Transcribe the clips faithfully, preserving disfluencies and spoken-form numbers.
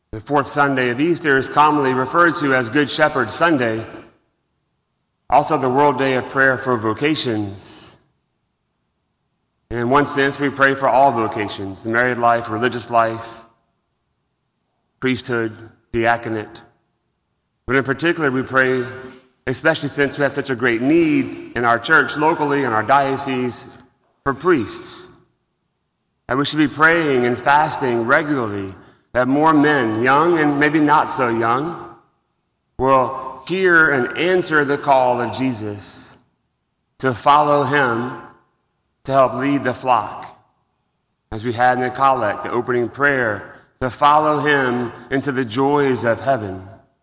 The fourth Sunday of Easter is commonly referred to as Good Shepherd Sunday, also the World Day of Prayer for Vocations. And in one sense, we pray for all vocations, the married life, religious life, priesthood, diaconate. But in particular, we pray, especially since we have such a great need in our church, locally, in our diocese, for priests. And we should be praying and fasting regularly that more men, young and maybe not so young, will hear and answer the call of Jesus to follow him to help lead the flock. As we had in the collect, the opening prayer, to follow him into the joys of heaven.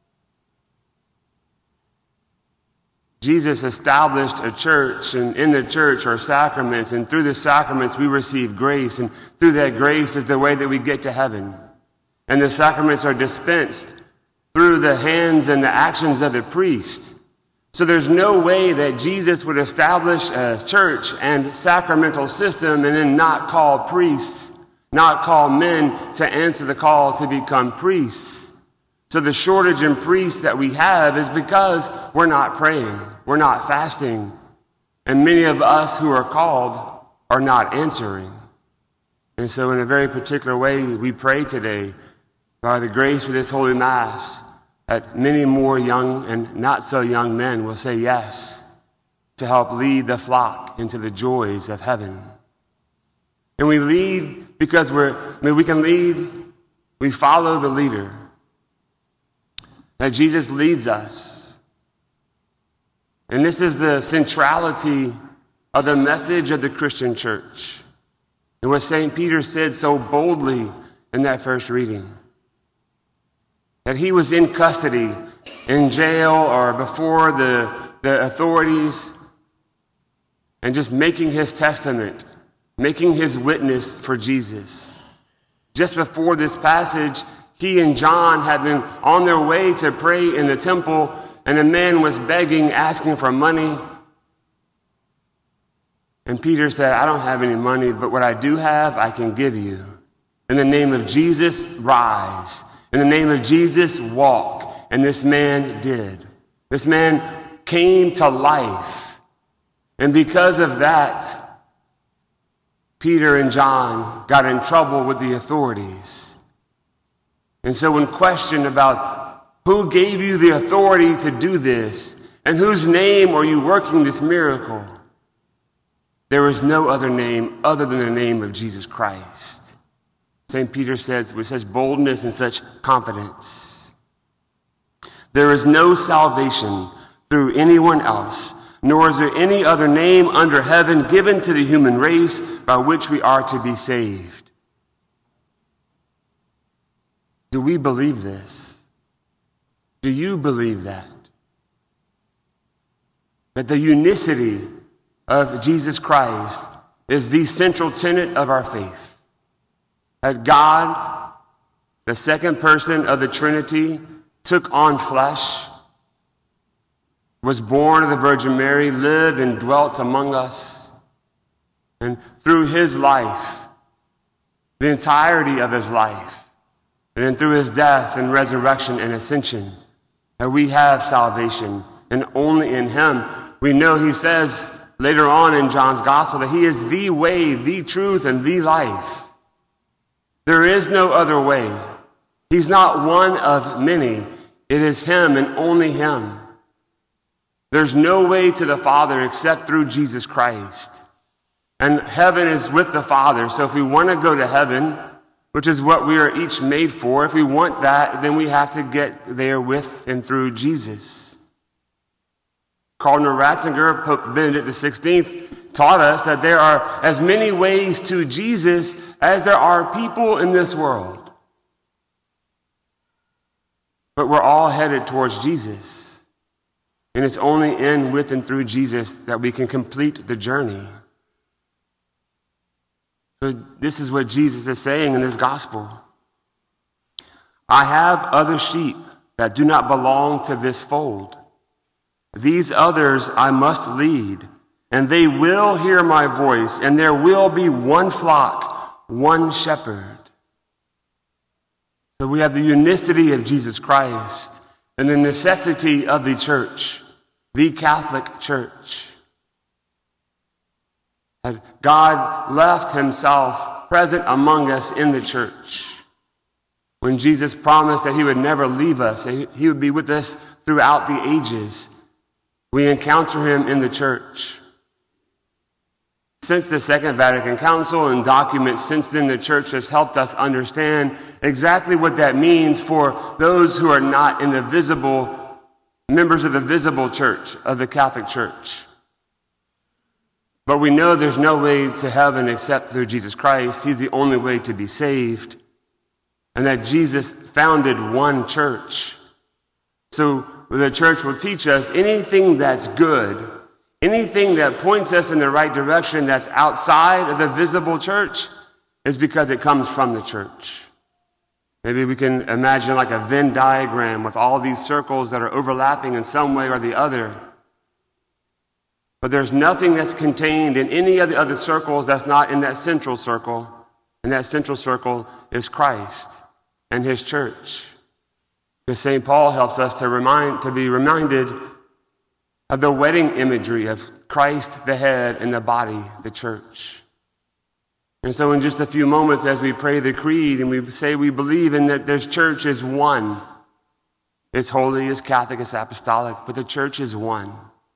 Jesus established a church, and in the church are sacraments, and through the sacraments we receive grace, and through that grace is the way that we get to heaven. And the sacraments are dispensed through the hands and the actions of the priest. So there's no way that Jesus would establish a church and sacramental system and then not call priests, not call men to answer the call to become priests. So the shortage in priests that we have is because we're not praying, we're not fasting, and many of us who are called are not answering. And so in a very particular way, we pray today, by the grace of this Holy Mass, that many more young and not so young men will say yes to help lead the flock into the joys of heaven. And we lead because we're, I mean, we can lead, we follow the leader. That Jesus leads us. And this is the centrality of the message of the Christian church. And what Saint Peter said so boldly in that first reading. That he was in custody, in jail, or before the, the authorities, and just making his testament, making his witness for Jesus. Just before this passage, he and John had been on their way to pray in the temple, and a man was begging, asking for money. And Peter said, I don't have any money, but what I do have, I can give you. In the name of Jesus, rise. In the name of Jesus, walk. And this man did. This man came to life. And because of that, Peter and John got in trouble with the authorities. And so when questioned about who gave you the authority to do this, and whose name are you working this miracle, there is no other name other than the name of Jesus Christ. Saint Peter says, with such boldness and such confidence, there is no salvation through anyone else, nor is there any other name under heaven given to the human race by which we are to be saved. Do we believe this? Do you believe that? That the unicity of Jesus Christ is the central tenet of our faith. That God, the second person of the Trinity, took on flesh, was born of the Virgin Mary, lived and dwelt among us, and through his life, the entirety of his life, and then through his death and resurrection and ascension, that we have salvation, and only in him. We know he says later on in John's Gospel that he is the way, the truth, and the life. There is no other way. He's not one of many. It is him and only him. There's no way to the Father except through Jesus Christ. And heaven is with the Father. So if we want to go to heaven, which is what we are each made for, if we want that, then we have to get there with and through Jesus. Cardinal Ratzinger, Pope Benedict the sixteenth, taught us that there are as many ways to Jesus as there are people in this world. But we're all headed towards Jesus. And it's only in, with, and through Jesus that we can complete the journey. So this is what Jesus is saying in this gospel. I have other sheep that do not belong to this fold. These others I must lead, and they will hear my voice, and there will be one flock, one shepherd. So we have the unicity of Jesus Christ and the necessity of the church, the Catholic Church. And God left himself present among us in the church. When Jesus promised that he would never leave us, that he would be with us throughout the ages, we encounter him in the church. Since the Second Vatican Council and documents since then, the church has helped us understand exactly what that means for those who are not in the visible, members of the visible church, of the Catholic Church. But we know there's no way to heaven except through Jesus Christ. He's the only way to be saved. And that Jesus founded one church. So the church will teach us anything that's good, anything that points us in the right direction that's outside of the visible church is because it comes from the church. Maybe we can imagine like a Venn diagram with all these circles that are overlapping in some way or the other. But there's nothing that's contained in any of the other circles that's not in that central circle. And that central circle is Christ and his church. Because Saint Paul helps us to remind, to be reminded of the wedding imagery of Christ, the head, and the body, the church. And so in just a few moments as we pray the creed and we say we believe in that this church is one. It's holy, it's Catholic, it's apostolic, but the church is one.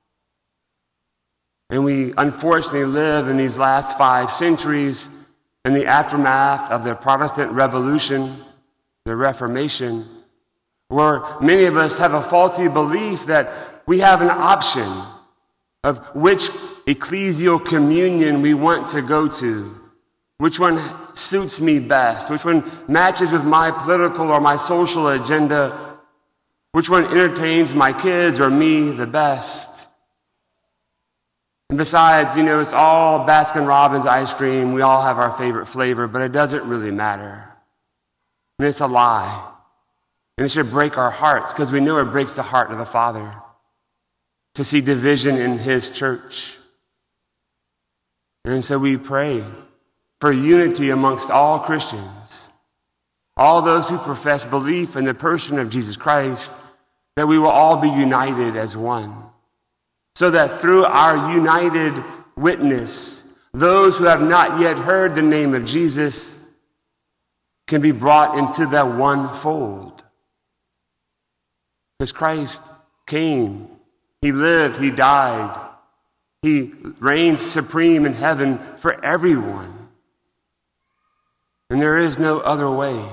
And we unfortunately live in these last five centuries in the aftermath of the Protestant Revolution, the Reformation, where many of us have a faulty belief that we have an option of which ecclesial communion we want to go to, which one suits me best, which one matches with my political or my social agenda, which one entertains my kids or me the best. And besides, you know, it's all Baskin-Robbins ice cream. We all have our favorite flavor, but it doesn't really matter. And it's a lie. And it should break our hearts because we know it breaks the heart of the Father to see division in his church. And so we pray for unity amongst all Christians, all those who profess belief in the person of Jesus Christ, that we will all be united as one. So that through our united witness, those who have not yet heard the name of Jesus can be brought into that one fold. Because Christ came, he lived, he died, he reigns supreme in heaven for everyone. And there is no other way.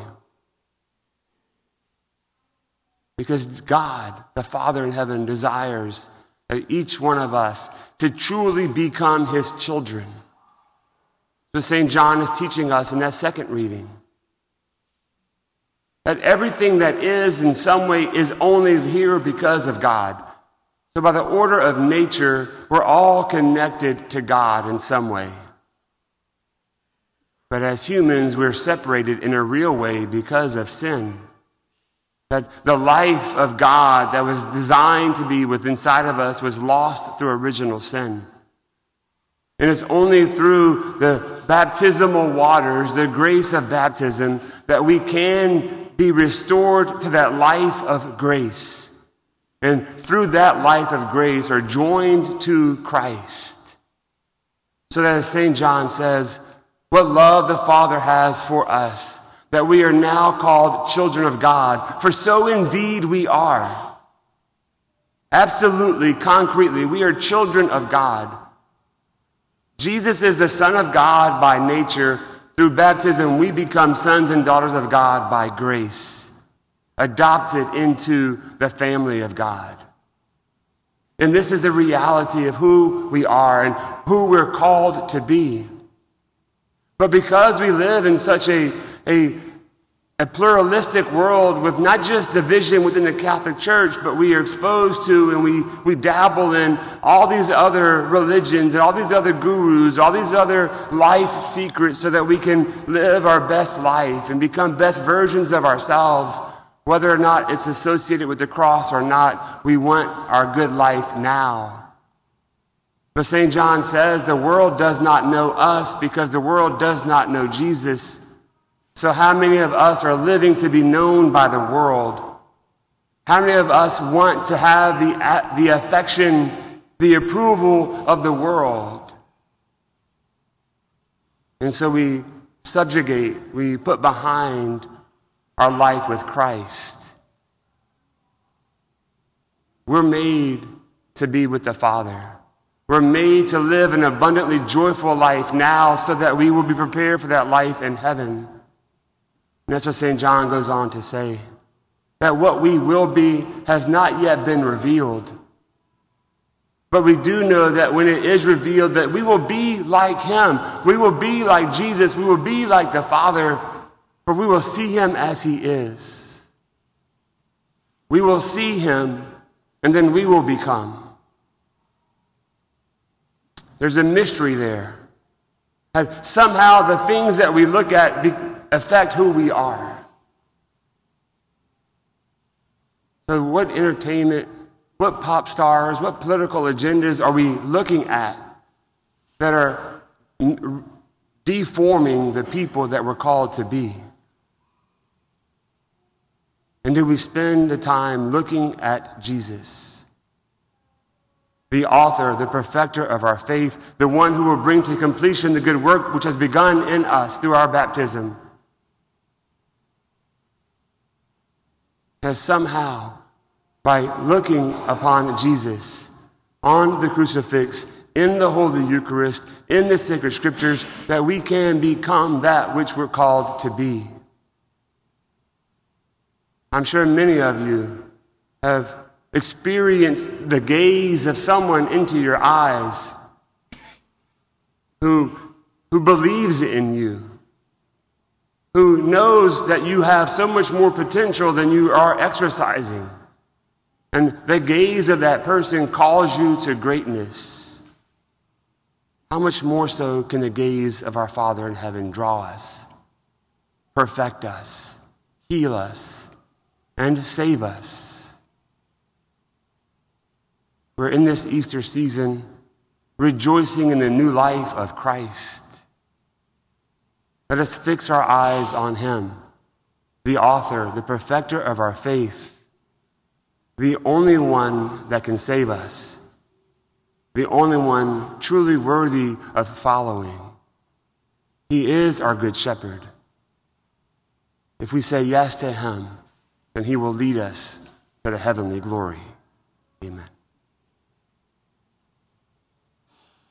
Because God, the Father in heaven, desires that each one of us to truly become his children. So Saint John is teaching us in that second reading that everything that is in some way is only here because of God. So by the order of nature, we're all connected to God in some way. But as humans, we're separated in a real way because of sin. That the life of God that was designed to be within inside of us was lost through original sin. And it's only through the baptismal waters, the grace of baptism, that we can be restored to that life of grace. And through that life of grace are joined to Christ. So that as Saint John says, what love the Father has for us, that we are now called children of God, for so indeed we are. Absolutely, concretely, we are children of God. Jesus is the Son of God by nature. Through baptism, we become sons and daughters of God by grace, adopted into the family of God. And this is the reality of who we are and who we're called to be. But because we live in such a, a, a pluralistic world with not just division within the Catholic Church, but we are exposed to and we, we dabble in all these other religions and all these other gurus, all these other life secrets so that we can live our best life and become best versions of ourselves. Whether or not it's associated with the cross or not, we want our good life now. But Saint John says the world does not know us because the world does not know Jesus. So how many of us are living to be known by the world? How many of us want to have the, the affection, the approval of the world? And so we subjugate, we put behind our life with Christ. We're made to be with the Father. We're made to live an abundantly joyful life now so that we will be prepared for that life in heaven. And that's what Saint John goes on to say, that what we will be has not yet been revealed. But we do know that when it is revealed, that we will be like him. We will be like Jesus. We will be like the Father, for we will see him as he is. We will see him, and then we will become. There's a mystery there. And somehow the things that we look at be, affect who we are. So what entertainment, what pop stars, what political agendas are we looking at that are deforming the people that we're called to be? And do we spend the time looking at Jesus, the author, the perfecter of our faith, the one who will bring to completion the good work which has begun in us through our baptism? As somehow, by looking upon Jesus on the crucifix, in the Holy Eucharist, in the sacred scriptures, that we can become that which we're called to be. I'm sure many of you have experienced the gaze of someone into your eyes who, who believes in you, who knows that you have so much more potential than you are exercising. And the gaze of that person calls you to greatness. How much more so can the gaze of our Father in heaven draw us, perfect us, heal us, and save us? We're in this Easter season rejoicing in the new life of Christ. Let us fix our eyes on him, the author, the perfecter of our faith, the only one that can save us, the only one truly worthy of following. He is our good shepherd. If we say yes to him, then he will lead us to the heavenly glory. Amen.